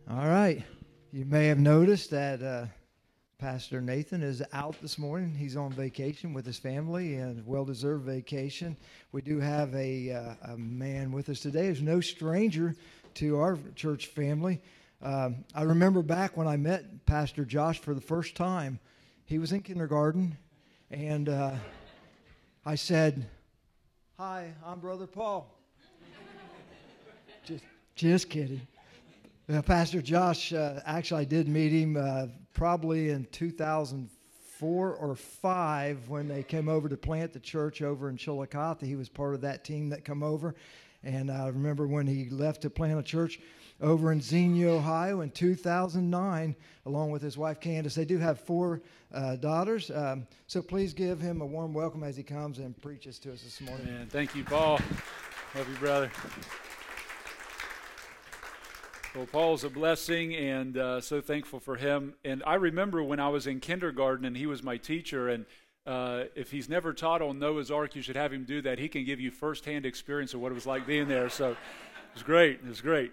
All right. You may have noticed that Pastor Nathan is out this morning. He's on vacation with his family, and well-deserved vacation. We do have a man with us today who's no stranger to our church family. I remember back when I met Pastor Josh for the first time. He was in kindergarten, and I said, "Hi, I'm Brother Paul." Just kidding. Pastor Josh, actually I did meet him probably in 2004 or 5 when they came over to plant the church over in Chillicothe. He was part of that team that come over. And I remember when he left to plant a church over in Xenia, Ohio in 2009, along with his wife Candace. They do have 4 daughters. So please give him a warm welcome as he comes and preaches to us this morning. Man, thank you, Paul. Love you, brother. Well, Paul's a blessing, and so thankful for him. And I remember when I was in kindergarten, and he was my teacher, and if he's never taught on Noah's Ark, you should have him do that. He can give you firsthand experience of what it was like being there. So it was great. It was great.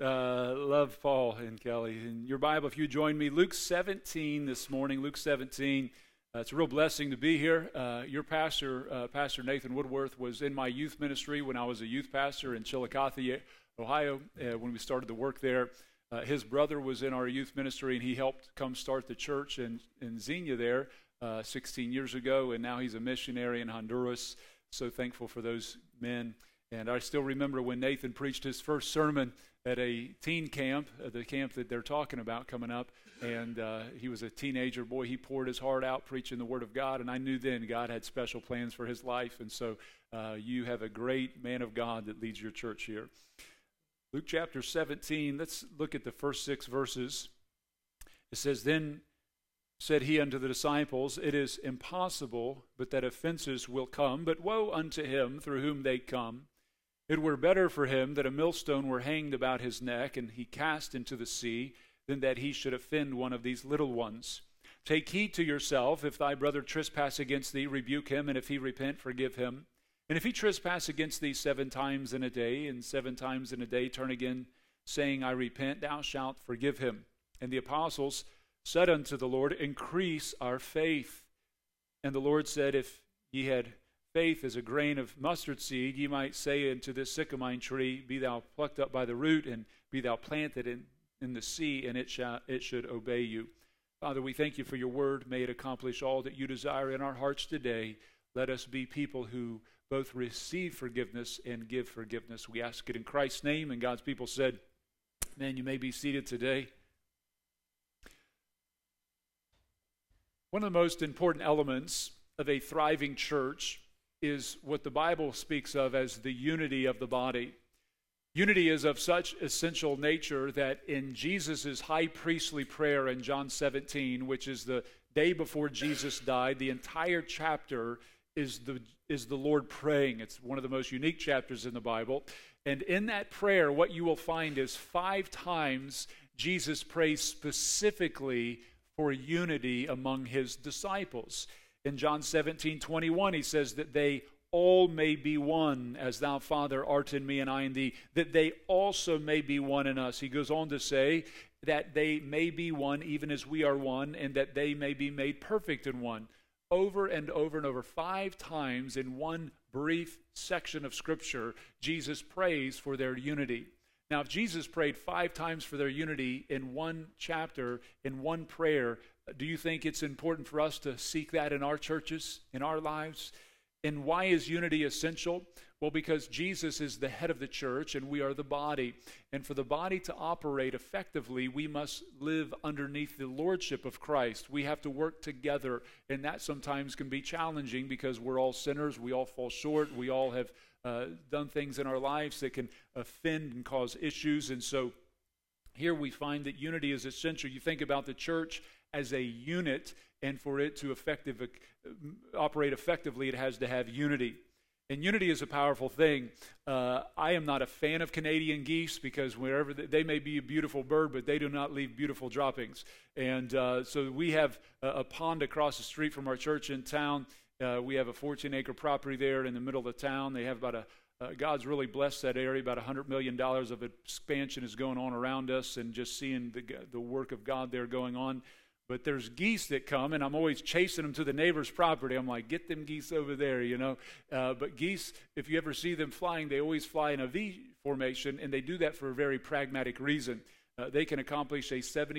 Love Paul and Kelly. In your Bible, if you join me, Luke 17 this morning, Luke 17. It's a real blessing to be here. Your pastor, Pastor Nathan Woodworth, was in my youth ministry when I was a youth pastor in Chillicothe, Ohio, when we started the work there. His brother was in our youth ministry, and he helped come start the church in Xenia there 16 years ago, and now he's a missionary in Honduras. So thankful for those men. And I still remember when Nathan preached his first sermon at a teen camp, the camp that they're talking about coming up, and he was a teenager. Boy, he poured his heart out preaching the Word of God, and I knew then God had special plans for his life, and so you have a great man of God that leads your church here. Luke chapter 17, let's look at the first 6 verses. It says, "Then said he unto the disciples, It is impossible, but that offenses will come, but woe unto him through whom they come. It were better for him that a millstone were hanged about his neck, and he cast into the sea, than that he should offend one of these little ones. Take heed to yourself. If thy brother trespass against thee, rebuke him, and if he repent, forgive him. And if he trespass against thee 7 times in a day, and 7 times in a day turn again, saying, I repent, thou shalt forgive him. And the apostles said unto the Lord, Increase our faith. And the Lord said, If ye had faith as a grain of mustard seed, ye might say unto this sycamore tree, Be thou plucked up by the root, and be thou planted in the sea, and it should obey you. Father, we thank you for your word. May it accomplish all that you desire in our hearts today. Let us be people who both receive forgiveness and give forgiveness. We ask it in Christ's name, and God's people said, man, you may be seated today. One of the most important elements of a thriving church is what the Bible speaks of as the unity of the body. Unity is of such essential nature that in Jesus' high priestly prayer in John 17, which is the day before Jesus died, the entire chapter is the Lord praying. It's one of the most unique chapters in the Bible. And in that prayer, what you will find is 5 times Jesus prays specifically for unity among his disciples. In John 17:21, he says that they all may be one, as thou, Father, art in me and I in thee, that they also may be one in us. He goes on to say that they may be one even as we are one, and that they may be made perfect in one. Over and over and over, 5 times in one brief section of Scripture, Jesus prays for their unity. Now, if Jesus prayed 5 times for their unity in one chapter, in one prayer, do you think it's important for us to seek that in our churches, in our lives? And why is unity essential? Well, because Jesus is the head of the church and we are the body. And for the body to operate effectively, we must live underneath the lordship of Christ. We have to work together, and that sometimes can be challenging because we're all sinners, we all fall short, we all have done things in our lives that can offend and cause issues. And so here we find that unity is essential. You think about the church as a unit, and for it to operate effectively, it has to have unity. And unity is a powerful thing. I am not a fan of Canadian geese because wherever they may be a beautiful bird, but they do not leave beautiful droppings. And so we have a pond across the street from our church in town. We have a 14-acre property there in the middle of the town. They have about God's really blessed that area. About $100 million of expansion is going on around us, and just seeing the work of God there going on. But there's geese that come, and I'm always chasing them to the neighbor's property. I'm like, get them geese over there, you know. But geese, if you ever see them flying, they always fly in a V formation, and they do that for a very pragmatic reason. They can accomplish a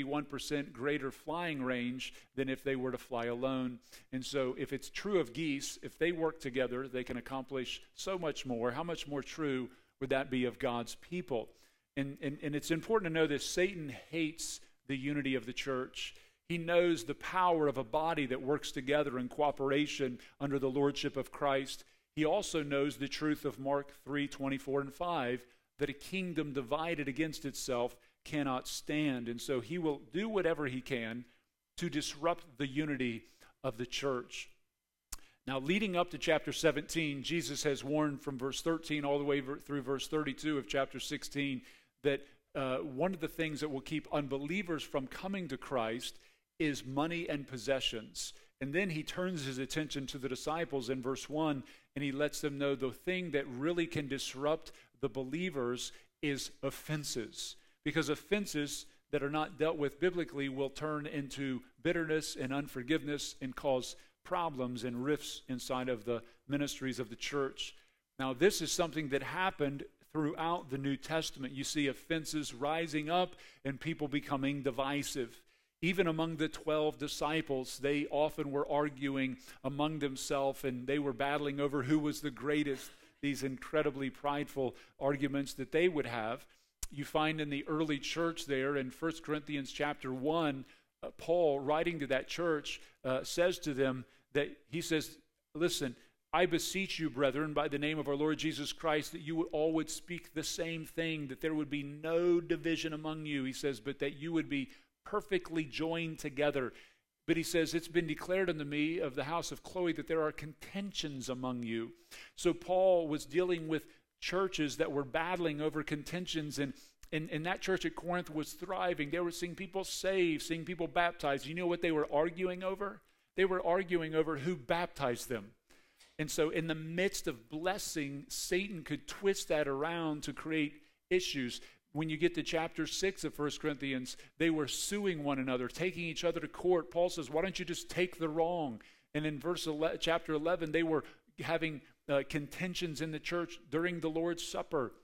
71% greater flying range than if they were to fly alone. And so if it's true of geese, if they work together, they can accomplish so much more. How much more true would that be of God's people? And it's important to know that Satan hates the unity of the church. He knows the power of a body that works together in cooperation under the lordship of Christ. He also knows the truth of Mark 3:24 and 5, that a kingdom divided against itself cannot stand. And so he will do whatever he can to disrupt the unity of the church. Now, leading up to chapter 17, Jesus has warned from verse 13 all the way through verse 32 of chapter 16 that one of the things that will keep unbelievers from coming to Christ is money and possessions. And then he turns his attention to the disciples in verse 1, and he lets them know the thing that really can disrupt the believers is offenses. Because offenses that are not dealt with biblically will turn into bitterness and unforgiveness and cause problems and rifts inside of the ministries of the church. Now, this is something that happened throughout the New Testament. You see offenses rising up and people becoming divisive. Even among the 12 disciples, they often were arguing among themselves, and they were battling over who was the greatest, these incredibly prideful arguments that they would have. You find in the early church there in 1 Corinthians chapter 1, Paul, writing to that church, says to them that he says, listen, I beseech you, brethren, by the name of our Lord Jesus Christ, that you all would speak the same thing, that there would be no division among you. He says, but that you would be perfectly joined together. But he says, it's been declared unto me of the house of Chloe that there are contentions among you. So Paul was dealing with churches that were battling over contentions, and that church at Corinth was thriving. They were seeing people saved, seeing people baptized. You know what they were arguing over? They were arguing over who baptized them. And so in the midst of blessing, Satan could twist that around to create issues. When you get to chapter 6 of 1 Corinthians, they were suing one another, taking each other to court. Paul says, why don't you just take the wrong? And in chapter 11, they were having contentions in the church during the Lord's Supper.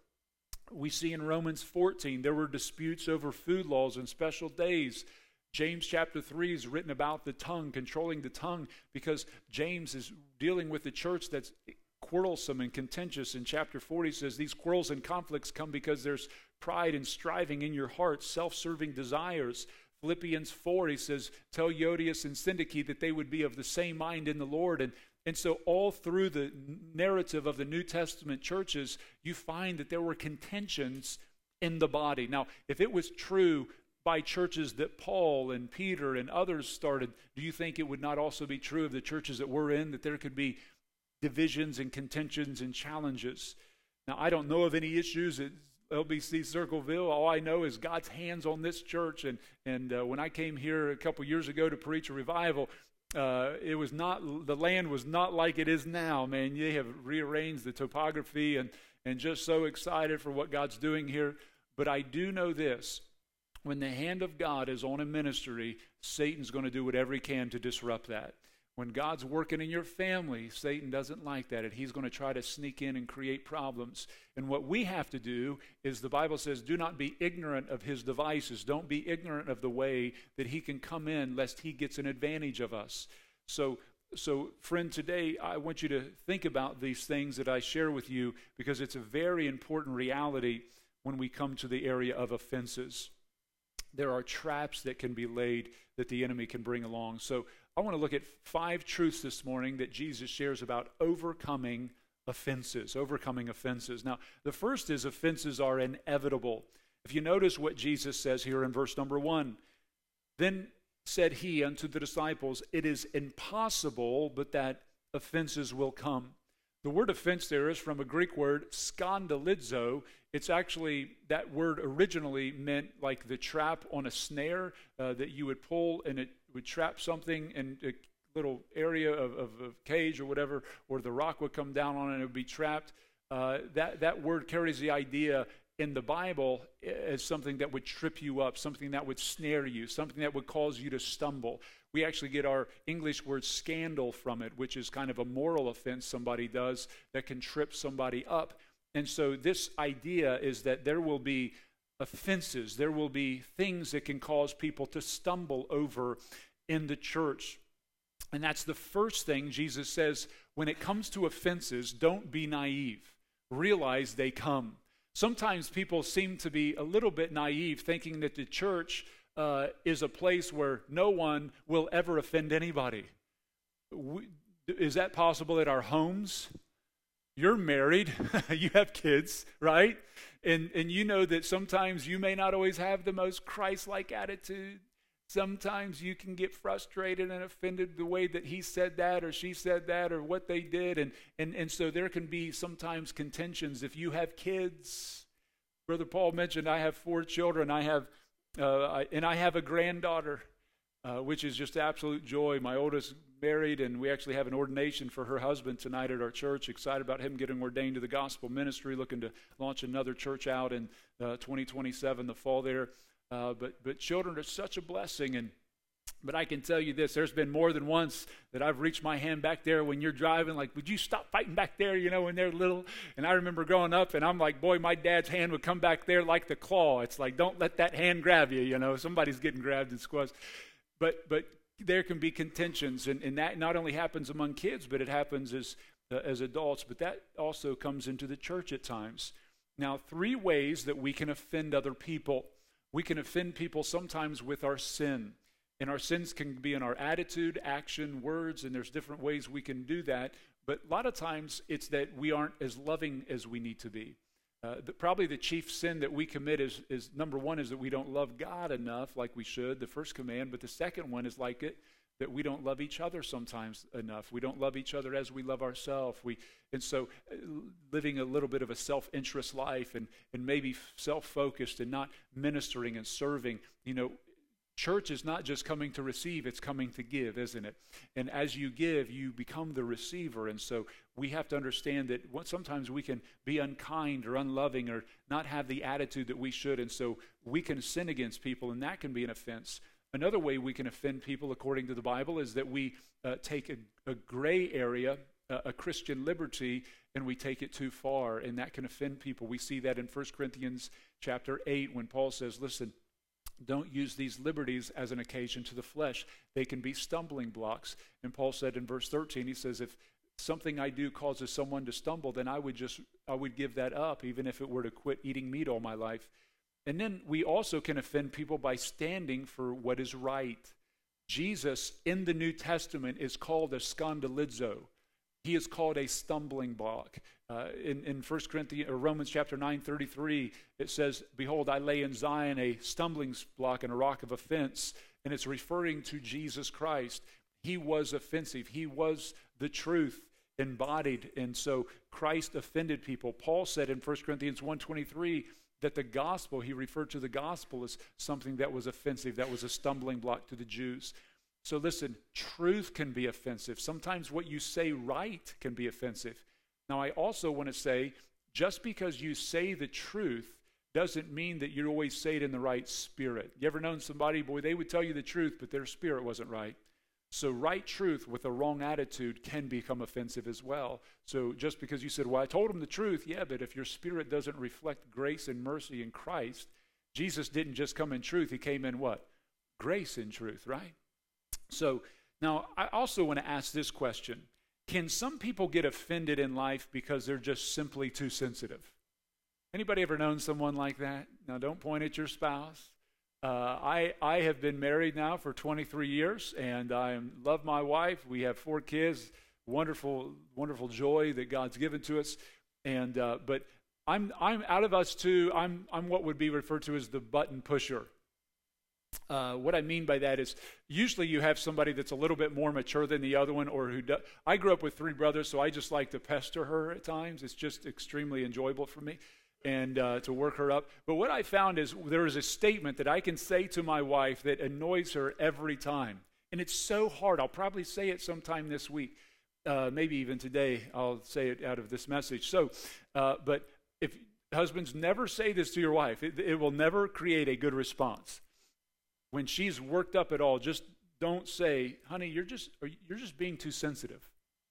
We see in Romans 14, there were disputes over food laws and special days. James chapter 3 is written about the tongue, controlling the tongue, because James is dealing with the church that's quarrelsome and contentious. In chapter 4, he says, these quarrels and conflicts come because there's pride and striving in your heart, self-serving desires. Philippians 4, he says, tell Euodias and Syntyche that they would be of the same mind in the Lord. And so all through the narrative of the New Testament churches, you find that there were contentions in the body. Now, if it was true by churches that Paul and Peter and others started, do you think it would not also be true of the churches that we're in, that there could be divisions and contentions and challenges? Now, I don't know of any issues at LBC Circleville. All I know is God's hands on this church. And when I came here a couple years ago to preach a revival, it was not, the land was not like it is now, man. They have rearranged the topography and just so excited for what God's doing here. But I do know this, when the hand of God is on a ministry, Satan's going to do whatever he can to disrupt that. When God's working in your family, Satan doesn't like that, and he's going to try to sneak in and create problems. And what we have to do is, the Bible says, do not be ignorant of his devices. Don't be ignorant of the way that he can come in, lest he gets an advantage of us. So friend, today I want you to think about these things that I share with you, because it's a very important reality when we come to the area of offenses. There are traps that can be laid that the enemy can bring along. So I want to look at 5 truths this morning that Jesus shares about overcoming offenses. Overcoming offenses. Now, the first is offenses are inevitable. If you notice what Jesus says here in verse number 1, then said he unto the disciples, it is impossible but that offenses will come. The word offense there is from a Greek word, skandalizo. It's actually, that word originally meant like the trap on a snare that you would pull, and it would trap something in a little area of cage or whatever, or the rock would come down on it and it would be trapped. that word carries the idea in the Bible as something that would trip you up, something that would snare you, something that would cause you to stumble. We actually get our English word scandal from it, which is kind of a moral offense somebody does that can trip somebody up. And so this idea is that there will be offenses, there will be things that can cause people to stumble over in the church. And that's the first thing Jesus says, when it comes to offenses, don't be naive. Realize they come. Sometimes people seem to be a little bit naive, thinking that the church is a place where no one will ever offend anybody. Is that possible at our homes? You're married, you have kids, right? And you know that sometimes you may not always have the most Christ-like attitude. Sometimes you can get frustrated and offended the way that he said that or she said that or what they did. And so there can be sometimes contentions. If you have kids, Brother Paul mentioned I have 4 children. I have a granddaughter, which is just absolute joy. My oldest married, and we actually have an ordination for her husband tonight at our church. Excited about him getting ordained to the gospel ministry, looking to launch another church out in 2027, the fall there. But children are such a blessing, but I can tell you this, there's been more than once that I've reached my hand back there when you're driving, like, would you stop fighting back there, when they're little? And I remember growing up, and I'm like, boy, my dad's hand would come back there like the claw. It's like, don't let that hand grab you, somebody's getting grabbed and squashed. But there can be contentions, and that not only happens among kids, but it happens as adults, but that also comes into the church at times. Now, 3 ways that we can offend other people. We can offend people sometimes with our sin. And our sins can be in our attitude, action, words, and there's different ways we can do that. But a lot of times it's that we aren't as loving as we need to be. Probably the chief sin that we commit is number 1 is that we don't love God enough like we should, the first command. But the second one is like it, that we don't love each other sometimes enough. We don't love each other as we love ourselves. And so living a little bit of a self-interest life and maybe self-focused and not ministering and serving. Church is not just coming to receive, it's coming to give, isn't it? And as you give, you become the receiver. And so we have to understand that sometimes we can be unkind or unloving or not have the attitude that we should. And so we can sin against people, and that can be an offense. Another way we can offend people, according to the Bible, is that we take a gray area, a Christian liberty, and we take it too far, and that can offend people. We see that in 1 Corinthians chapter 8 when Paul says, listen, don't use these liberties as an occasion to the flesh. They can be stumbling blocks. And Paul said in verse 13, he says, if something I do causes someone to stumble, then I would give that up, even if it were to quit eating meat all my life. And then we also can offend people by standing for what is right. Jesus in the New Testament is called a scandalizo. He is called a stumbling block. In 1 Corinthians or Romans chapter 9:33, it says, "Behold, I lay in Zion a stumbling block and a rock of offense," and it's referring to Jesus Christ. He was offensive. He was the truth embodied, and so Christ offended people. Paul said in 1 Corinthians 1:23 that the gospel, he referred to the gospel as something that was offensive, that was a stumbling block to the Jews. So listen, truth can be offensive. Sometimes what you say right can be offensive. Now, I also want to say, just because you say the truth doesn't mean that you always say it in the right spirit. You ever known somebody, boy, they would tell you the truth, but their spirit wasn't right. So right truth with a wrong attitude can become offensive as well. So just because you said, well, I told them the truth, yeah, but if your spirit doesn't reflect grace and mercy in Christ, Jesus didn't just come in truth, he came in what? Grace and truth, right? So now I also want to ask this question. Can some people get offended in life because they're just simply too sensitive? Anybody ever known someone like that? Now, don't point at your spouse. I have been married now for 23 years, and I love my wife. We have 4 kids, wonderful, wonderful joy that God's given to us. And but I'm out of us two. I'm what would be referred to as the button pusher. What I mean by that is usually you have somebody that's a little bit more mature than the other one, or who does. I grew up with 3 brothers, so I just like to pester her at times. It's just extremely enjoyable for me, and to work her up. But what I found is there is a statement that I can say to my wife that annoys her every time, and it's so hard. I'll probably say it sometime this week. maybe even today I'll say it out of this message. So, but if husbands, never say this to your wife, it will never create a good response. When she's worked up at all, just don't say, honey, you're just being too sensitive.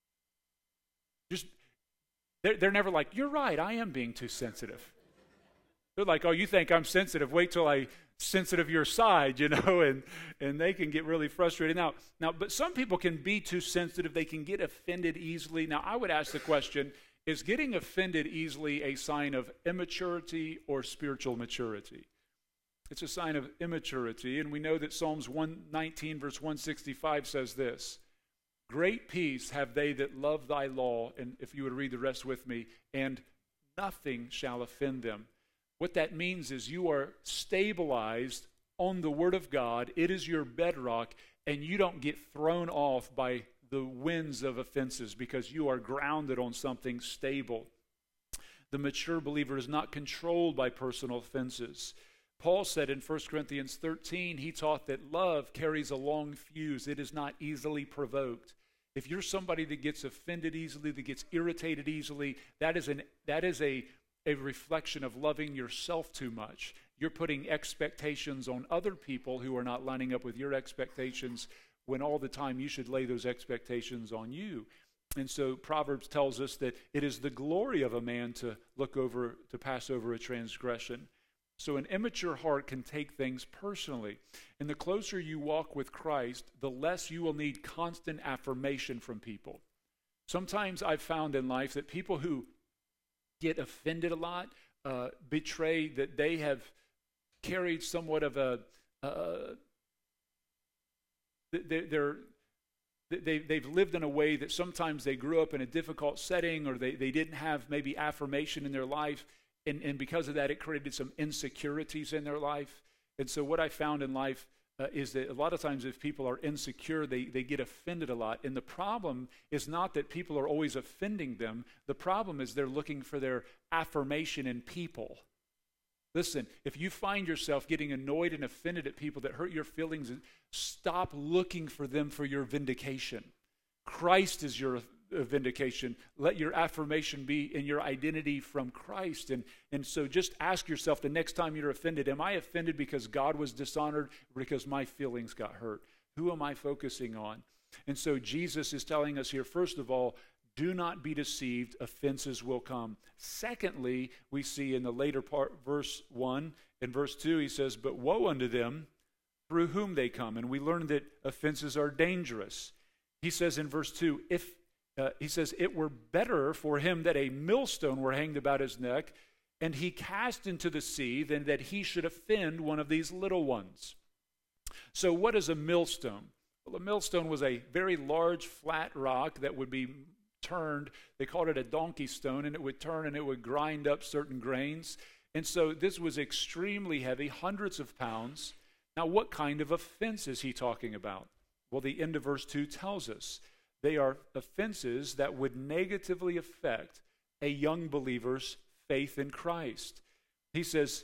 They're never like, you're right, I am being too sensitive. They're like, oh, you think I'm sensitive? Wait till I sensitive your side, and they can get really frustrated. Now, but some people can be too sensitive. They can get offended easily. Now, I would ask the question, is getting offended easily a sign of immaturity or spiritual maturity? It's a sign of immaturity, and we know that Psalms 119, verse 165 says this, great peace have they that love thy law, and if you would read the rest with me, and nothing shall offend them. What that means is you are stabilized on the Word of God. It is your bedrock, and you don't get thrown off by the winds of offenses because you are grounded on something stable. The mature believer is not controlled by personal offenses. Paul said in 1 Corinthians 13, he taught that love carries a long fuse. It is not easily provoked. If you're somebody that gets offended easily, that gets irritated easily, that is a reflection of loving yourself too much. You're putting expectations on other people who are not lining up with your expectations when all the time you should lay those expectations on you. And so Proverbs tells us that it is the glory of a man to pass over a transgression. So an immature heart can take things personally. And the closer you walk with Christ, the less you will need constant affirmation from people. Sometimes I've found in life that people who get offended a lot betray that they have carried somewhat of they've lived in a way that sometimes they grew up in a difficult setting, or they didn't have maybe affirmation in their life. And because of that, it created some insecurities in their life. And so what I found in life is that a lot of times if people are insecure, they get offended a lot. And the problem is not that people are always offending them. The problem is they're looking for their affirmation in people. Listen, if you find yourself getting annoyed and offended at people that hurt your feelings, stop looking for them for your vindication. Christ is your vindication. Let your affirmation be in your identity from Christ. And so just ask yourself the next time you're offended, am I offended because God was dishonored or because my feelings got hurt? Who am I focusing on? And so Jesus is telling us here, first of all, do not be deceived, offenses will come. Secondly, we see in the later part, verse 1 and verse 2, he says, but woe unto them through whom they come. And we learn that offenses are dangerous. He says in verse 2, he says, it were better for him that a millstone were hanged about his neck, and he cast into the sea, than that he should offend one of these little ones. So what is a millstone? Well, a millstone was a very large flat rock that would be turned. They called it a donkey stone, and it would turn and it would grind up certain grains. And so this was extremely heavy, hundreds of pounds. Now, what kind of offense is he talking about? Well, the end of verse 2 tells us. They are offenses that would negatively affect a young believer's faith in Christ. He says,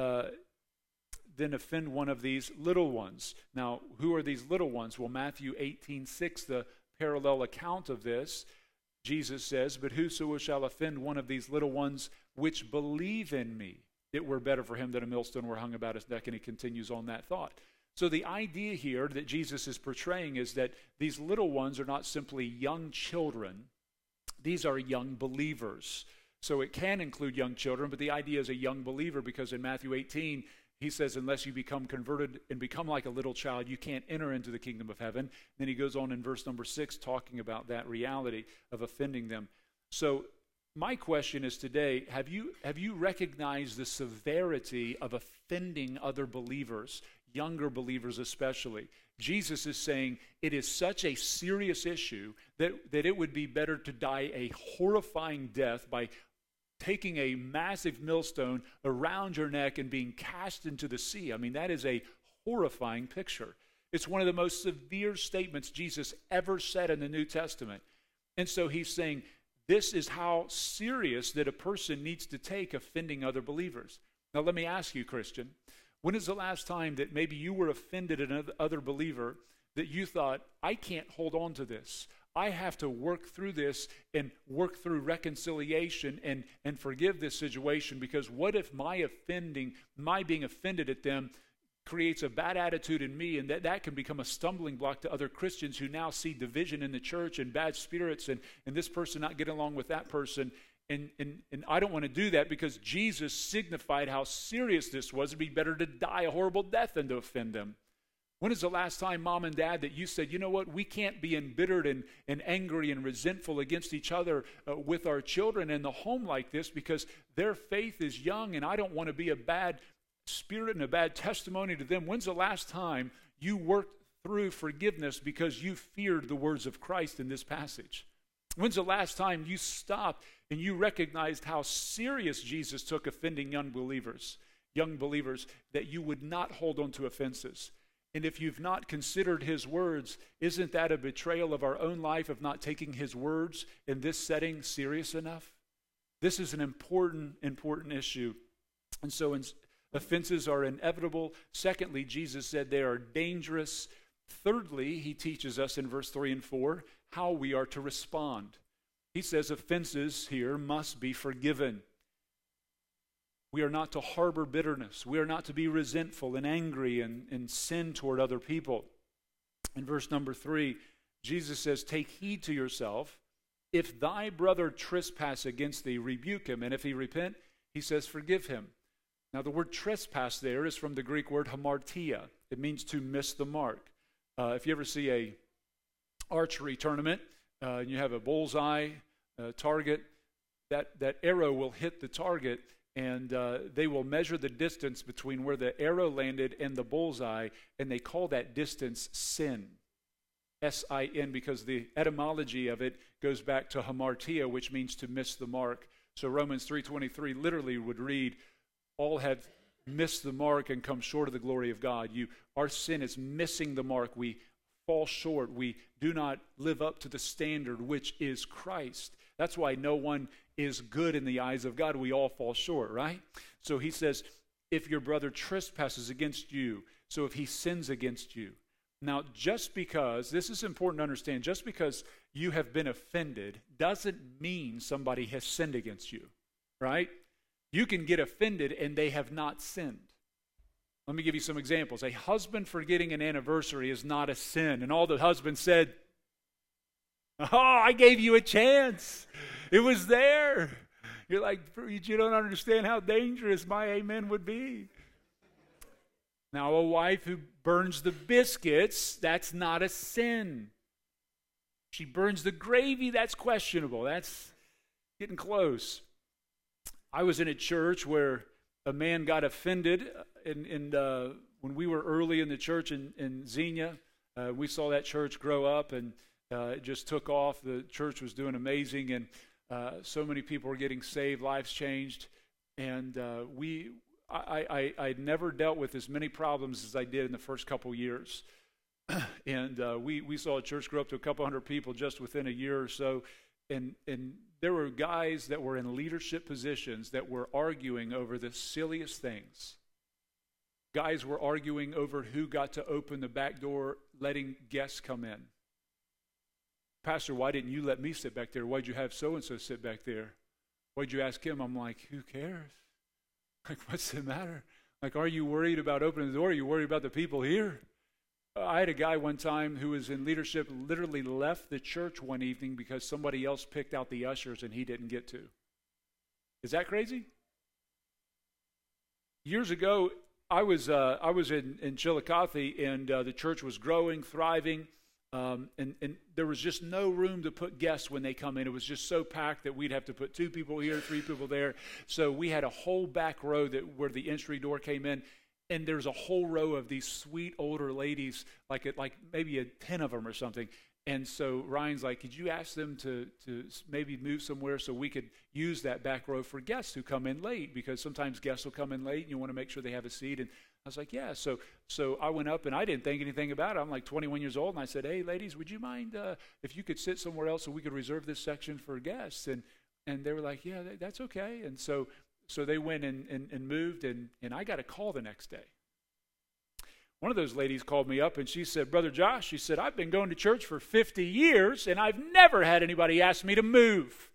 then offend one of these little ones. Now, who are these little ones? Well, Matthew 18:6, the parallel account of this, Jesus says, but whoso shall offend one of these little ones which believe in me, it were better for him that a millstone were hung about his neck. And he continues on that thought. So the idea here that Jesus is portraying is that these little ones are not simply young children. These are young believers. So it can include young children, but the idea is a young believer because in Matthew 18, he says, unless you become converted and become like a little child, you can't enter into the kingdom of heaven. Then he goes on in verse number 6 talking about that reality of offending them. So my question is today, have you recognized the severity of offending other believers, younger believers especially? Jesus is saying it is such a serious issue that it would be better to die a horrifying death by taking a massive millstone around your neck and being cast into the sea. I mean, that is a horrifying picture. It's one of the most severe statements Jesus ever said in the New Testament. And so he's saying this is how serious that a person needs to take offending other believers. Now, let me ask you, Christian, when is the last time that maybe you were offended at another believer that you thought, I can't hold on to this. I have to work through this and work through reconciliation and forgive this situation, because what if my being offended at them creates a bad attitude in me, and that can become a stumbling block to other Christians who now see division in the church and bad spirits and this person not getting along with that person. And I don't want to do that, because Jesus signified how serious this was. It'd be better to die a horrible death than to offend them. When is the last time, Mom and Dad, that you said, you know what, we can't be embittered and angry and resentful against each other with our children in the home like this, because their faith is young and I don't want to be a bad spirit and a bad testimony to them? When's the last time you worked through forgiveness because you feared the words of Christ in this passage? When's the last time you stopped and you recognized how serious Jesus took offending young believers, that you would not hold on to offenses? And if you've not considered his words, isn't that a betrayal of our own life of not taking his words in this setting serious enough? This is an important issue. And so offenses are inevitable. Secondly, Jesus said they are dangerous. Thirdly, he teaches us in verse 3 and 4 how we are to respond. He says offenses here must be forgiven. We are not to harbor bitterness. We are not to be resentful and angry and sin toward other people. In verse number 3, Jesus says, take heed to yourself. If thy brother trespass against thee, rebuke him. And if he repent, he says, forgive him. Now the word trespass there is from the Greek word hamartia. It means to miss the mark. If you ever see a archery tournament, and you have a bullseye target, that arrow will hit the target, and they will measure the distance between where the arrow landed and the bullseye, and they call that distance sin. S-I-N, because the etymology of it goes back to hamartia, which means to miss the mark. So Romans 3:23 literally would read, all have missed the mark and come short of the glory of God. Our sin is missing the mark. We fall short. We do not live up to the standard, which is Christ. That's why no one is good in the eyes of God. We all fall short, right? So he says, if your brother trespasses against you, so if he sins against you. Now, just because, this is important to understand, just because you have been offended doesn't mean somebody has sinned against you, right? You can get offended and they have not sinned. Let me give you some examples. A husband forgetting an anniversary is not a sin. And all the husband said, oh, I gave you a chance. It was there. You're like, you don't understand how dangerous my amen would be. Now, a wife who burns the biscuits, that's not a sin. She burns the gravy, that's questionable. That's getting close. I was in a church where a man got offended, and when we were early in the church in Xenia, we saw that church grow up, and it just took off. The church was doing amazing, and so many people were getting saved, lives changed, and I'd never dealt with as many problems as I did in the first couple years. And we saw a church grow up to a couple hundred people just within a year or so, and there were guys that were in leadership positions that were arguing over the silliest things. Guys were arguing over who got to open the back door, letting guests come in. Pastor, why didn't you let me sit back there? Why'd you have so-and-so sit back there? Why'd you ask him? I'm like, who cares? Like, what's the matter? Like, are you worried about opening the door? Are you worried about the people here? I had a guy one time who was in leadership, literally left the church one evening because somebody else picked out the ushers and he didn't get to. Is that crazy? Years ago, I was in Chillicothe, and the church was growing, thriving, and there was just no room to put guests when they come in. It was just so packed that we'd have to put 2 people here, 3 people there. So we had a whole back row where the entry door came in. And there's a whole row of these sweet older ladies, like maybe 10 of them or something. And so Ryan's like, could you ask them to maybe move somewhere so we could use that back row for guests who come in late? Because sometimes guests will come in late and you want to make sure they have a seat. And I was like, yeah. So I went up and I didn't think anything about it. I'm like 21 years old. And I said, hey, ladies, would you mind if you could sit somewhere else so we could reserve this section for guests? And they were like, yeah, that's okay. And so they went and moved, and I got a call the next day. One of those ladies called me up and she said, Brother Josh, she said, I've been going to church for 50 years and I've never had anybody ask me to move.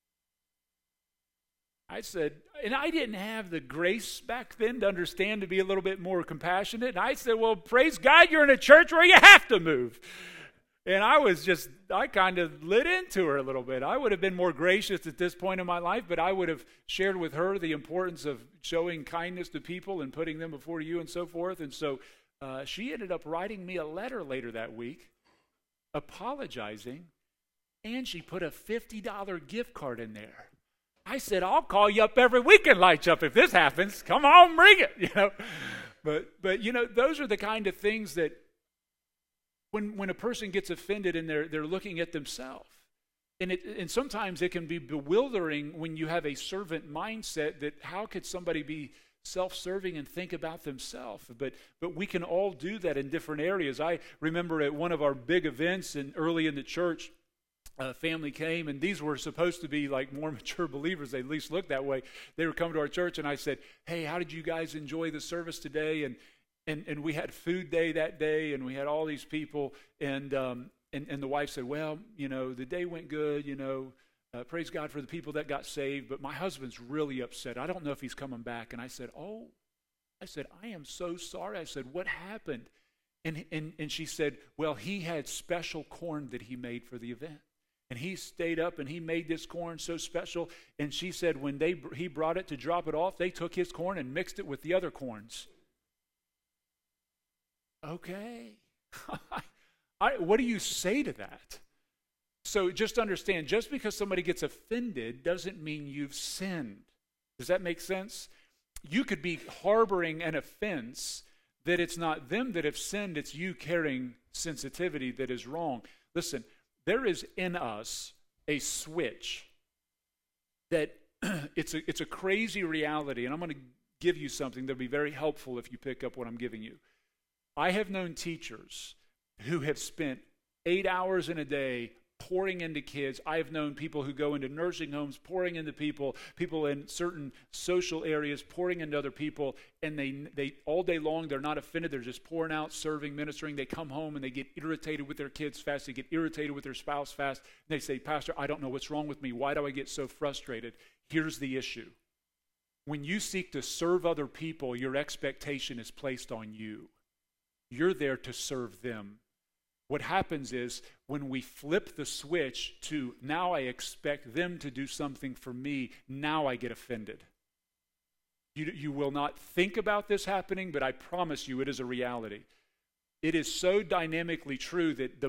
I said, and I didn't have the grace back then to understand to be a little bit more compassionate. And I said, well, praise God, you're in a church where you have to move. And I kind of lit into her a little bit. I would have been more gracious at this point in my life, but I would have shared with her the importance of showing kindness to people and putting them before you and so forth. And so she ended up writing me a letter later that week, apologizing, and she put a $50 gift card in there. I said, I'll call you up every week and light you up if this happens. Come on, bring it. But those are the kind of things that when a person gets offended and they're looking at themselves. And sometimes it can be bewildering when you have a servant mindset that how could somebody be self-serving and think about themselves? But we can all do that in different areas. I remember at one of our big events early in the church, a family came, and these were supposed to be like more mature believers. They at least looked that way. They were coming to our church, and I said, hey, how did you guys enjoy the service today? And we had food day that day, and we had all these people, and the wife said, well, the day went good, praise God for the people that got saved, but my husband's really upset. I don't know if he's coming back. And I said, I am so sorry. I said, what happened? And she said, well, he had special corn that he made for the event. And he stayed up and he made this corn so special. And she said when he brought it to drop it off, they took his corn and mixed it with the other corns. Okay. What do you say to that? So just understand, just because somebody gets offended doesn't mean you've sinned. Does that make sense? You could be harboring an offense that it's not them that have sinned, it's you carrying sensitivity that is wrong. Listen, there is in us a switch that it's a crazy reality, and I'm going to give you something that'll be very helpful if you pick up what I'm giving you. I have known teachers who have spent 8 hours in a day pouring into kids. I have known people who go into nursing homes, pouring into people in certain social areas, pouring into other people, and they all day long, they're not offended. They're just pouring out, serving, ministering. They come home and they get irritated with their kids fast. They get irritated with their spouse fast. And they say, Pastor, I don't know what's wrong with me. Why do I get so frustrated? Here's the issue. When you seek to serve other people, your expectation is placed on you. You're there to serve them. What happens is when we flip the switch to now I expect them to do something for me, now I get offended. You will not think about this happening, but I promise you it is a reality. It is so dynamically true that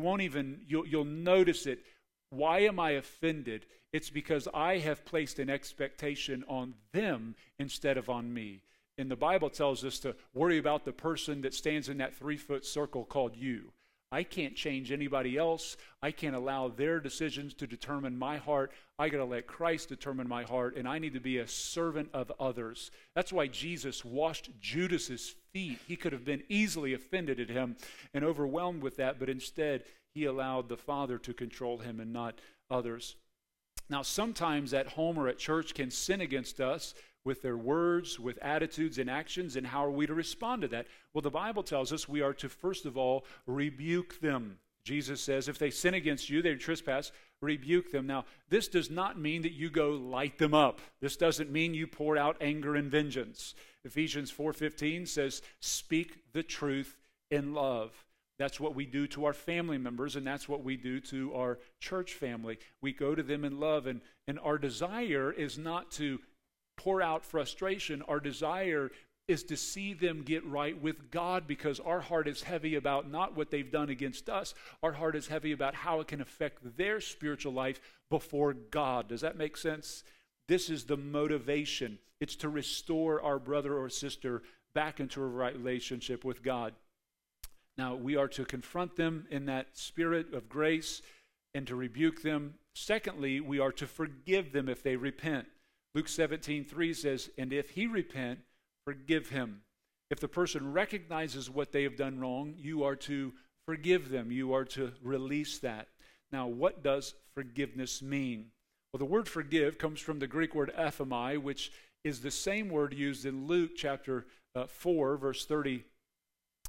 you'll notice it. Why am I offended? It's because I have placed an expectation on them instead of on me. And the Bible tells us to worry about the person that stands in that 3-foot circle called you. I can't change anybody else. I can't allow their decisions to determine my heart. I got to let Christ determine my heart, and I need to be a servant of others. That's why Jesus washed Judas's feet. He could have been easily offended at him and overwhelmed with that, but instead he allowed the Father to control him and not others. Now, sometimes at home or at church can sin against us with their words, with attitudes and actions, and how are we to respond to that? Well, the Bible tells us we are to, first of all, rebuke them. Jesus says, if they sin against you, they trespass, rebuke them. Now, this does not mean that you go light them up. This doesn't mean you pour out anger and vengeance. Ephesians 4:15 says, speak the truth in love. That's what we do to our family members, and that's what we do to our church family. We go to them in love, and our desire is not to pour out frustration. Our desire is to see them get right with God, because our heart is heavy about not what they've done against us. Our heart is heavy about how it can affect their spiritual life before God. Does that make sense? This is the motivation. It's to restore our brother or sister back into a right relationship with God. Now, we are to confront them in that spirit of grace and to rebuke them. Secondly, we are to forgive them if they repent. Luke 17:3 says, and if he repent, forgive him. If the person recognizes what they have done wrong, you are to forgive them. You are to release that. Now, what does forgiveness mean? Well, the word forgive comes from the Greek word ephemai, which is the same word used in Luke chapter 4, verse 30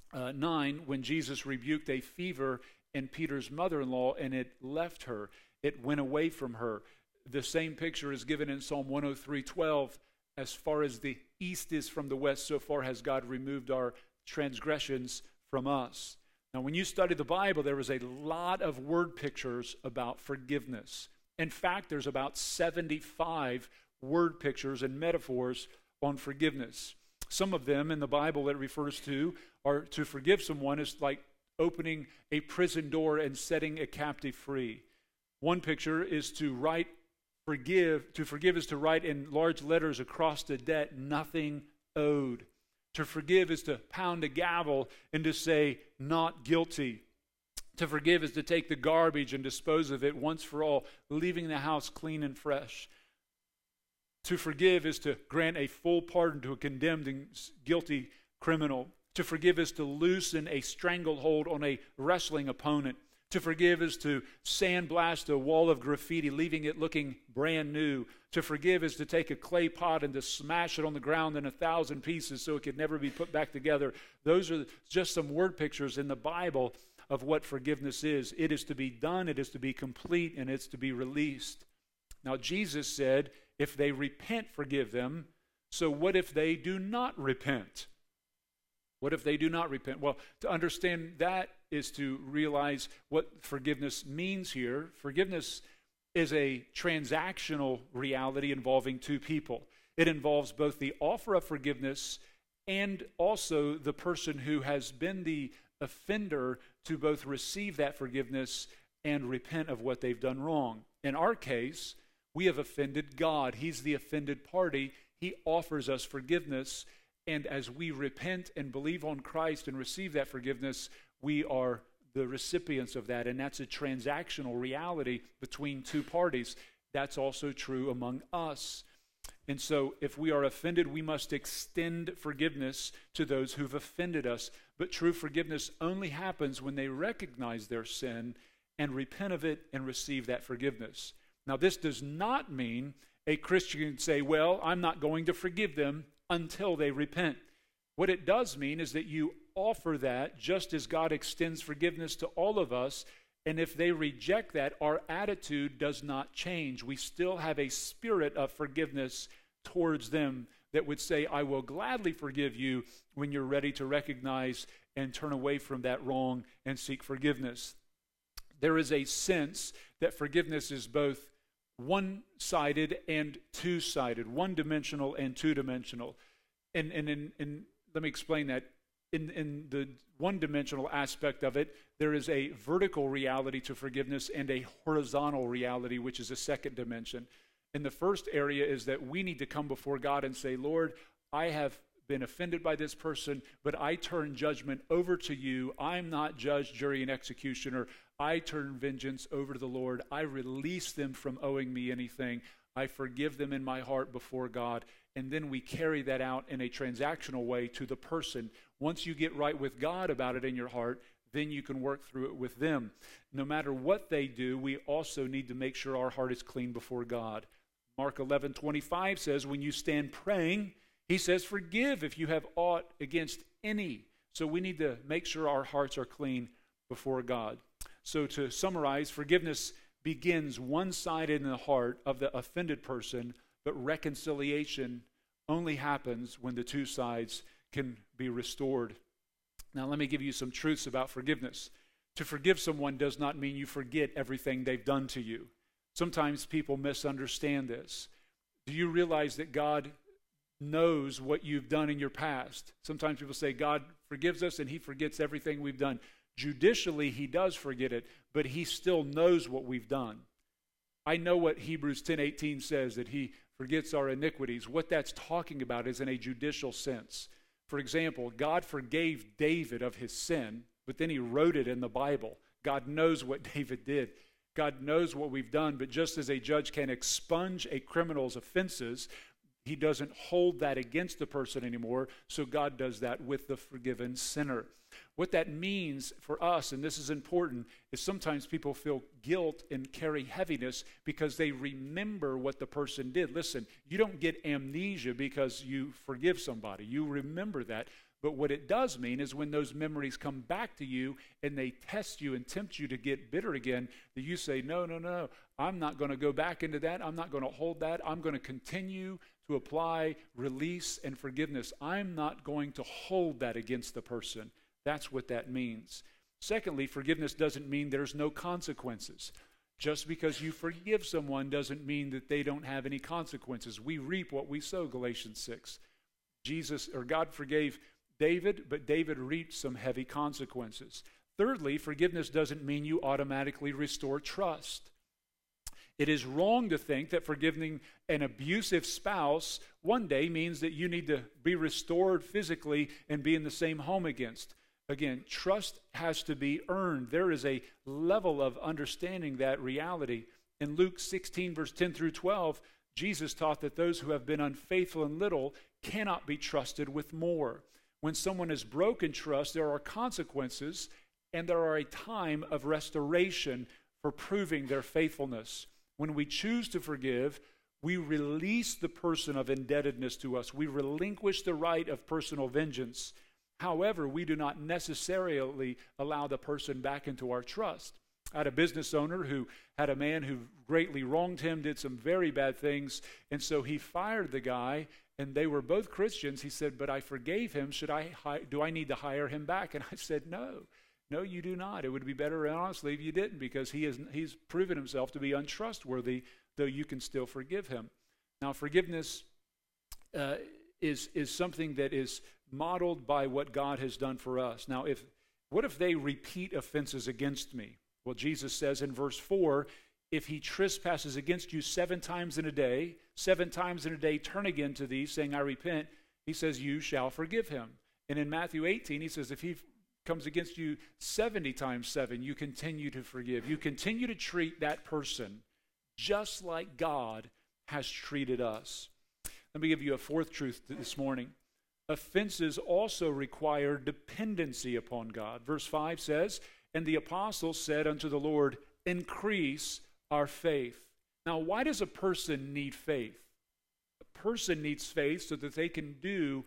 9, when Jesus rebuked a fever in Peter's mother-in-law and it left her. It went away from her. The same picture is given in Psalm 103:12. As far as the east is from the west, so far has God removed our transgressions from us. Now, when you study the Bible, there is a lot of word pictures about forgiveness. In fact, there's about 75 word pictures and metaphors on forgiveness. Some of them in the Bible that it refers to are to forgive someone is like opening a prison door and setting a captive free. One picture is to forgive. To forgive is to write in large letters across the debt, nothing owed. To forgive is to pound a gavel and to say, not guilty. To forgive is to take the garbage and dispose of it once for all, leaving the house clean and fresh. To forgive is to grant a full pardon to a condemned and guilty criminal. To forgive is to loosen a stranglehold on a wrestling opponent. To forgive is to sandblast a wall of graffiti, leaving it looking brand new. To forgive is to take a clay pot and to smash it on the ground in 1,000 pieces so it could never be put back together. Those are just some word pictures in the Bible of what forgiveness is. It is to be done, it is to be complete, and it's to be released. Now, Jesus said, if they repent, forgive them. So what if they do not repent? What if they do not repent? Well, to understand that is to realize what forgiveness means here. Forgiveness is a transactional reality involving two people. It involves both the offer of forgiveness and also the person who has been the offender to both receive that forgiveness and repent of what they've done wrong. In our case, we have offended God. He's the offended party. He offers us forgiveness. And as we repent and believe on Christ and receive that forgiveness, we are the recipients of that. And that's a transactional reality between two parties. That's also true among us. And so if we are offended, we must extend forgiveness to those who've offended us. But true forgiveness only happens when they recognize their sin and repent of it and receive that forgiveness. Now, this does not mean a Christian can say, well, I'm not going to forgive them until they repent. What it does mean is that you offer that just as God extends forgiveness to all of us, and if they reject that, our attitude does not change. We still have a spirit of forgiveness towards them that would say, I will gladly forgive you when you're ready to recognize and turn away from that wrong and seek forgiveness. There is a sense that forgiveness is both one-sided and two-sided, one-dimensional and two-dimensional. And let me explain that. In the one-dimensional aspect of it, there is a vertical reality to forgiveness and a horizontal reality, which is a second dimension. And the first area is that we need to come before God and say, Lord, I have been offended by this person, but I turn judgment over to you. I'm not judge, jury, and executioner. I turn vengeance over to the Lord. I release them from owing me anything. I forgive them in my heart before God. And then we carry that out in a transactional way to the person. Once you get right with God about it in your heart, then you can work through it with them. No matter what they do, we also need to make sure our heart is clean before God. Mark 11:25 says, when you stand praying, he says, forgive if you have aught against any. So we need to make sure our hearts are clean before God. So to summarize, forgiveness begins one-sided in the heart of the offended person, but reconciliation only happens when the two sides can be restored. Now let me give you some truths about forgiveness. To forgive someone does not mean you forget everything they've done to you. Sometimes people misunderstand this. Do you realize that God knows what you've done in your past? Sometimes people say God forgives us and he forgets everything we've done. Judicially, he does forget it, but he still knows what we've done. I know what Hebrews 10:18 says, that he forgets our iniquities. What that's talking about is in a judicial sense. For example, God forgave David of his sin, but then he wrote it in the Bible. God knows what David did. God knows what we've done, but just as a judge can expunge a criminal's offenses, he doesn't hold that against the person anymore, so God does that with the forgiven sinner. What that means for us, and this is important, is sometimes people feel guilt and carry heaviness because they remember what the person did. Listen, you don't get amnesia because you forgive somebody. You remember that, But what it does mean is when those memories come back to you and they test you and tempt you to get bitter again, that you say, no, I'm not going to go back into that. I'm not going to hold that. I'm going to continue to apply release and forgiveness. I'm not going to hold that against the person. That's what that means. Secondly, forgiveness doesn't mean there's no consequences. Just because you forgive someone doesn't mean that they don't have any consequences. We reap what we sow, Galatians 6. God forgave David, but David reaped some heavy consequences. Thirdly, forgiveness doesn't mean you automatically restore trust. It is wrong to think that forgiving an abusive spouse one day means that you need to be restored physically and be in the same home again. Trust has to be earned. There is a level of understanding that reality. In Luke 16, verse 10 through 12, Jesus taught that those who have been unfaithful in little cannot be trusted with more. When someone has broken trust, there are consequences, and there are a time of restoration for proving their faithfulness. When we choose to forgive, we release the person of indebtedness to us. We relinquish the right of personal vengeance. However, we do not necessarily allow the person back into our trust. I had a business owner who had a man who greatly wronged him, did some very bad things, and so he fired the guy, and they were both Christians. He said, but I forgave him. Do I need to hire him back? And I said, no, you do not. It would be better, honestly, if you didn't, because he's proven himself to be untrustworthy, though you can still forgive him. Now, forgiveness is something that is modeled by what God has done for us. Now, what if they repeat offenses against me? Well, Jesus says in verse 4, if he trespasses against you 7 times in a day, 7 times in a day turn again to thee, saying, I repent, he says, you shall forgive him. And in Matthew 18, he says, if he comes against you 70 times 7, you continue to forgive. You continue to treat that person just like God has treated us. Let me give you a fourth truth this morning. Offenses also require dependency upon God. Verse 5 says, and the apostles said unto the Lord, increase our faith. Now, why does a person need faith? A person needs faith so that they can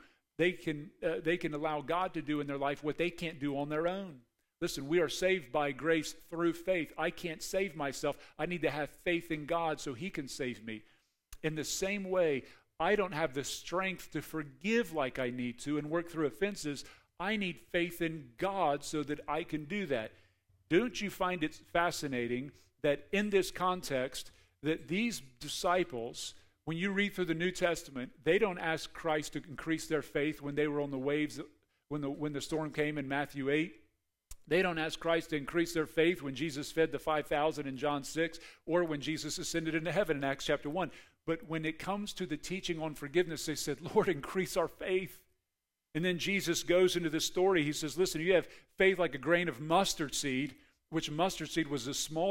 allow God to do in their life what they can't do on their own. Listen, we are saved by grace through faith. I can't save myself. I need to have faith in God so he can save me. In the same way, I don't have the strength to forgive like I need to and work through offenses. I need faith in God so that I can do that. Don't you find it fascinating that in this context, that these disciples, when you read through the New Testament, they don't ask Christ to increase their faith when they were on the waves, when the storm came in Matthew 8. They don't ask Christ to increase their faith when Jesus fed the 5,000 in John 6, or when Jesus ascended into heaven in Acts chapter 1. But when it comes to the teaching on forgiveness, they said, Lord, increase our faith. And then Jesus goes into this story. He says, listen, you have faith like a grain of mustard seed, which mustard seed was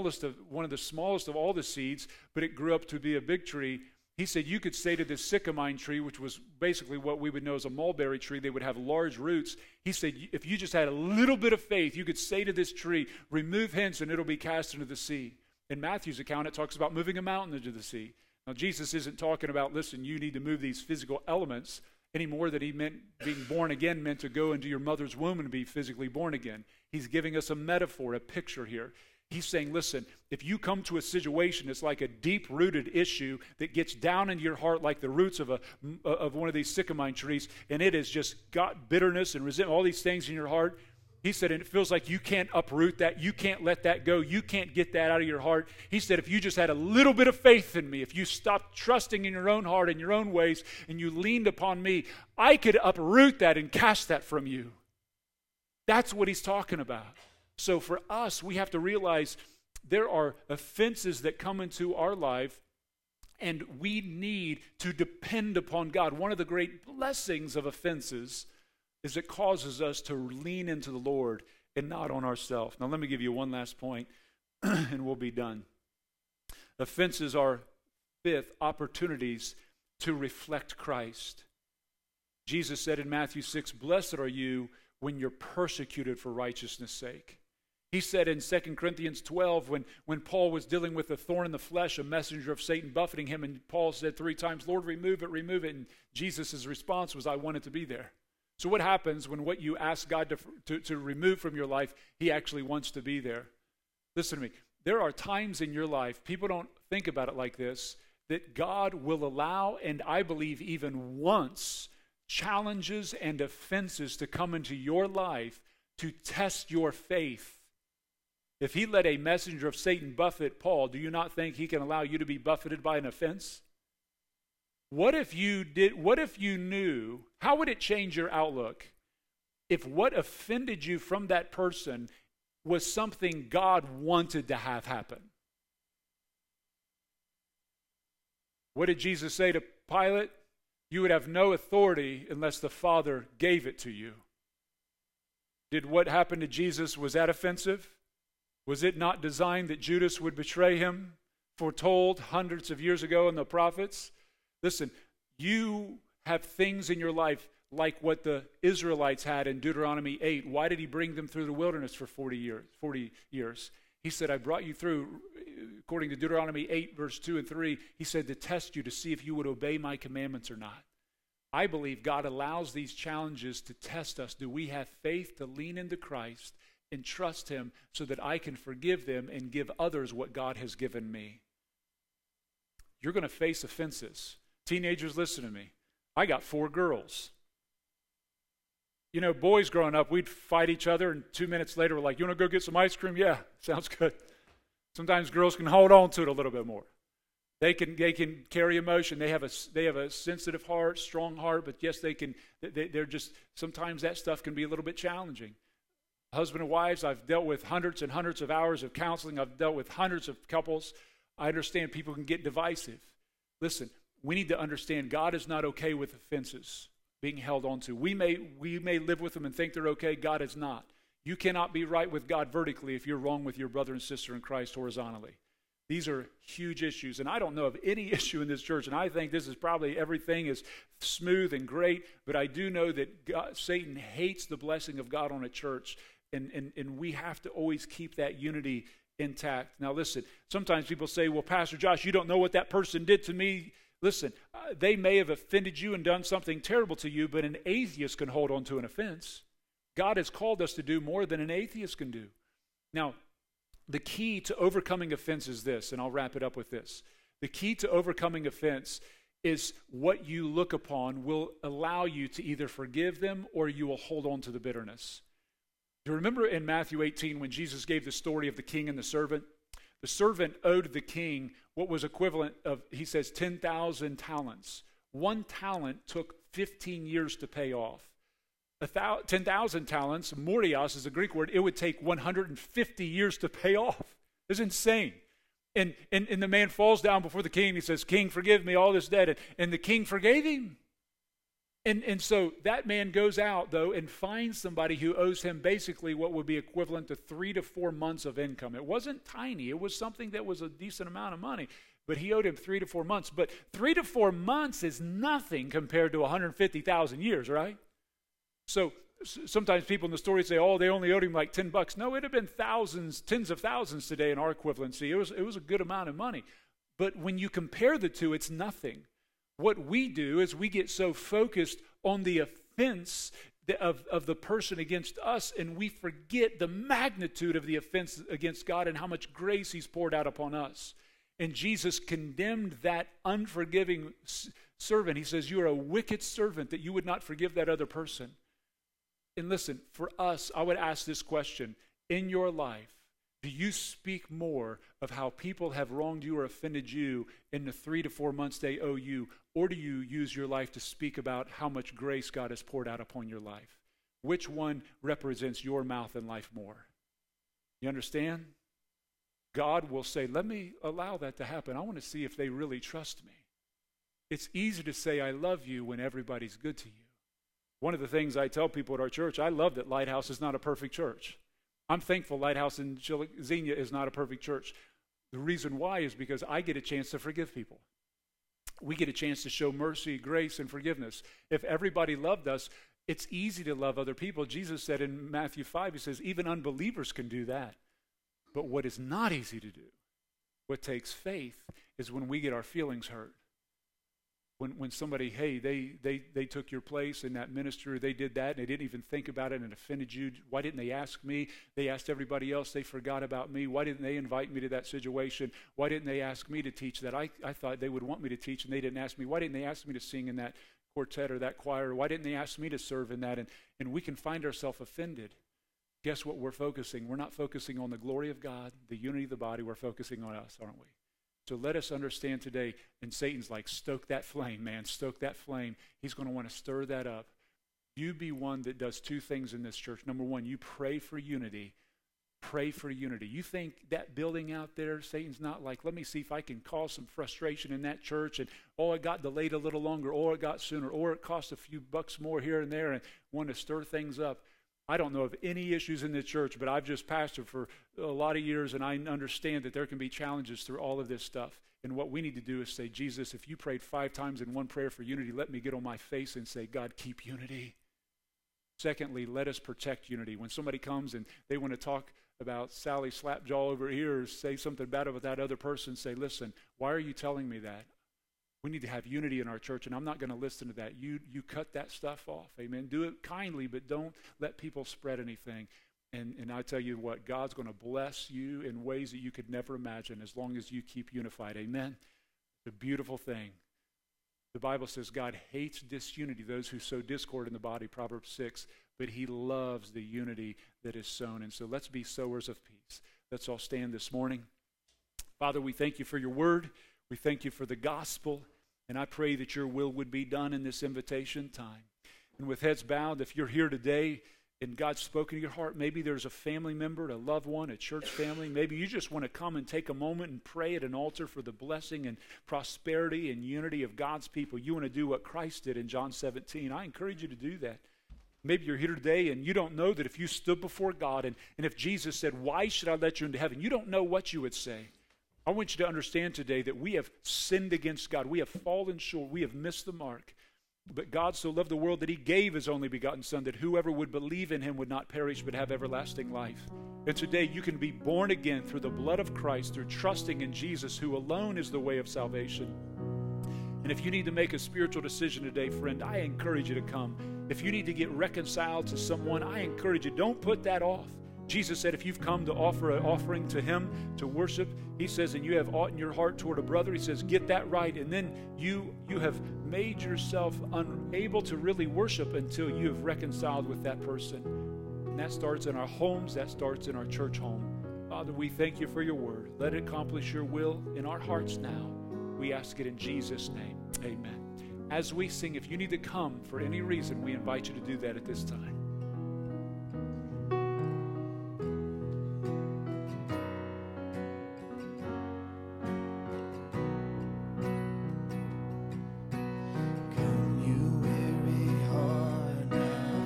one of the smallest of all the seeds, but it grew up to be a big tree. He said you could say to this sycamine tree, which was basically what we would know as a mulberry tree, they would have large roots. He said if you just had a little bit of faith, you could say to this tree, remove hence and it'll be cast into the sea. In Matthew's account, it talks about moving a mountain into the sea. Now, Jesus isn't talking about, listen, you need to move these physical elements any more than he meant being born again meant to go into your mother's womb and be physically born again. He's giving us a metaphor, a picture here. He's saying, listen, if you come to a situation that's like a deep-rooted issue that gets down into your heart like the roots of one of these sycamine trees, and it has just got bitterness and resentment, all these things in your heart, he said, and it feels like you can't uproot that, you can't let that go, you can't get that out of your heart. He said, if you just had a little bit of faith in me, if you stopped trusting in your own heart and your own ways, and you leaned upon me, I could uproot that and cast that from you. That's what he's talking about. So for us, we have to realize there are offenses that come into our life, and we need to depend upon God. One of the great blessings of offenses is it causes us to lean into the Lord and not on ourselves. Now let me give you one last point, and we'll be done. Offenses are, fifth, opportunities to reflect Christ. Jesus said in Matthew 6, blessed are you when you're persecuted for righteousness' sake. He said in 2 Corinthians 12, when Paul was dealing with a thorn in the flesh, a messenger of Satan buffeting him, and Paul said 3 times, Lord, remove it, and Jesus' response was, I want it to be there. So what happens when what you ask God to remove from your life, he actually wants to be there? Listen to me. There are times in your life, people don't think about it like this, that God will allow, and I believe even wants, challenges and offenses to come into your life to test your faith. If he let a messenger of Satan buffet Paul, do you not think he can allow you to be buffeted by an offense? What if you knew, how would it change your outlook if what offended you from that person was something God wanted to have happen? What did Jesus say to Pilate? You would have no authority unless the Father gave it to you. Did what happened to Jesus, was that offensive? Was it not designed that Judas would betray him, foretold hundreds of years ago in the prophets? Listen, you have things in your life like what the Israelites had in Deuteronomy 8. Why did he bring them through the wilderness for 40 years? He said, I brought you through, according to Deuteronomy 8, verse 2 and 3, he said to test you to see if you would obey my commandments or not. I believe God allows these challenges to test us. Do we have faith to lean into Christ and trust him so that I can forgive them and give others what God has given me? You're going to face offenses. Teenagers, listen to me. I got 4 girls. You know, boys growing up, we'd fight each other, and 2 minutes later, we're like, you want to go get some ice cream? Yeah, sounds good. Sometimes girls can hold on to it a little bit more. They can carry emotion. They have a sensitive heart, strong heart, but yes, they're just, sometimes that stuff can be a little bit challenging. Husband and wives, I've dealt with hundreds and hundreds of hours of counseling. I've dealt with hundreds of couples. I understand people can get divisive. Listen, we need to understand God is not okay with offenses being held on to. We may live with them and think they're okay. God is not. You cannot be right with God vertically if you're wrong with your brother and sister in Christ horizontally. These are huge issues, and I don't know of any issue in this church, and I think this is probably everything is smooth and great, but I do know that Satan hates the blessing of God on a church, and we have to always keep that unity intact. Now listen, sometimes people say, well, Pastor Josh, you don't know what that person did to me. Listen, they may have offended you and done something terrible to you, but an atheist can hold on to an offense. God has called us to do more than an atheist can do. Now, the key to overcoming offense is this, and I'll wrap it up with this. The key to overcoming offense is what you look upon will allow you to either forgive them or you will hold on to the bitterness. Do you remember in Matthew 18 when Jesus gave the story of the king and the servant? The servant owed the king what was equivalent of, he says, 10,000 talents. 1 talent took 15 years to pay off. 10,000 talents, morios is a Greek word, it would take 150 years to pay off. It's insane. And the man falls down before the king. He says, King, forgive me all this debt. And the king forgave him. And so that man goes out, though, and finds somebody who owes him basically what would be equivalent to 3 to 4 months of income. It wasn't tiny. It was something that was a decent amount of money. But he owed him 3 to 4 months. But 3 to 4 months is nothing compared to 150,000 years, right? So sometimes people in the story say, oh, they only owed him like $10. No, it would have been thousands, tens of thousands today in our equivalency. It was a good amount of money. But when you compare the two, it's nothing. What we do is we get so focused on the offense of the person against us, and we forget the magnitude of the offense against God and how much grace he's poured out upon us. And Jesus condemned that unforgiving servant. He says, you are a wicked servant that you would not forgive that other person. And listen, for us, I would ask this question. In your life, do you speak more of how people have wronged you or offended you in the 3 to 4 months they owe you? Or do you use your life to speak about how much grace God has poured out upon your life? Which one represents your mouth and life more? You understand? God will say, let me allow that to happen. I want to see if they really trust me. It's easy to say I love you when everybody's good to you. One of the things I tell people at our church, I love that Lighthouse is not a perfect church. I'm thankful Lighthouse in Xenia is not a perfect church. The reason why is because I get a chance to forgive people. We get a chance to show mercy, grace, and forgiveness. If everybody loved us, it's easy to love other people. Jesus said in Matthew 5, he says, even unbelievers can do that. But what is not easy to do, what takes faith, is when we get our feelings hurt. when somebody, hey, they took your place in that ministry, they did that, and they didn't even think about it and offended you. Why didn't they ask me? They asked everybody else. They forgot about me. Why didn't they invite me to that situation? Why didn't they ask me to teach that? I thought they would want me to teach, and they didn't ask me. Why didn't they ask me to sing in that quartet or that choir? Why didn't they ask me to serve in that? And we can find ourselves offended. Guess what we're focusing? We're not focusing on the glory of God, the unity of the body. We're focusing on us, aren't we? So let us understand today, and Satan's like, stoke that flame, man, stoke that flame. He's going to want to stir that up. You be one that does two things in this church. Number one, you pray for unity. Pray for unity. You think that building out there, Satan's not like, let me see if I can cause some frustration in that church, and it got delayed a little longer, or it got sooner, or it cost a few bucks more here and there, and want to stir things up. I don't know of any issues in the church, but I've just pastored for a lot of years, and I understand that there can be challenges through all of this stuff. And what we need to do is say, Jesus, if you prayed 5 times in one prayer for unity, let me get on my face and say, God, keep unity. Secondly, let us protect unity. When somebody comes and they want to talk about Sally Slapjaw over here or say something bad about that other person, say, listen, why are you telling me that? We need to have unity in our church, and I'm not going to listen to that. You cut that stuff off, amen. Do it kindly, but don't let people spread anything. And I tell you what, God's going to bless you in ways that you could never imagine as long as you keep unified, amen. It's a beautiful thing. The Bible says God hates disunity, those who sow discord in the body, Proverbs 6, but he loves the unity that is sown. And so let's be sowers of peace. Let's all stand this morning. Father, we thank you for your word. We thank you for the gospel, and I pray that your will would be done in this invitation time. And with heads bowed, if you're here today and God's spoken to your heart, maybe there's a family member, a loved one, a church family. Maybe you just want to come and take a moment and pray at an altar for the blessing and prosperity and unity of God's people. You want to do what Christ did in John 17. I encourage you to do that. Maybe you're here today and you don't know that if you stood before God and if Jesus said, why should I let you into heaven? You don't know what you would say. I want you to understand today that we have sinned against God. We have fallen short. We have missed the mark. But God so loved the world that he gave his only begotten Son, that whoever would believe in him would not perish but have everlasting life. And today you can be born again through the blood of Christ, through trusting in Jesus, who alone is the way of salvation. And if you need to make a spiritual decision today, friend, I encourage you to come. If you need to get reconciled to someone, I encourage you, don't put that off. Jesus said if you've come to offer an offering to him, to worship, he says, and you have aught in your heart toward a brother, he says, get that right. And then you have made yourself unable to really worship until you have reconciled with that person. And that starts in our homes. That starts in our church home. Father, we thank you for your word. Let it accomplish your will in our hearts now. We ask it in Jesus' name. Amen. As we sing, if you need to come for any reason, we invite you to do that at this time.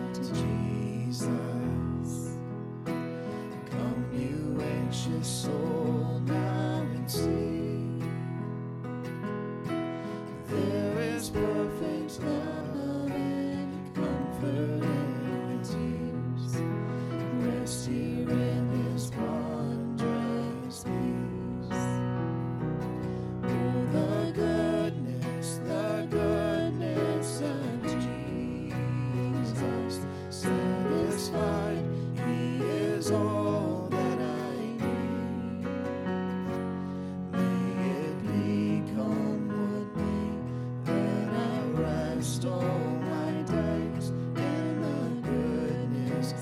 So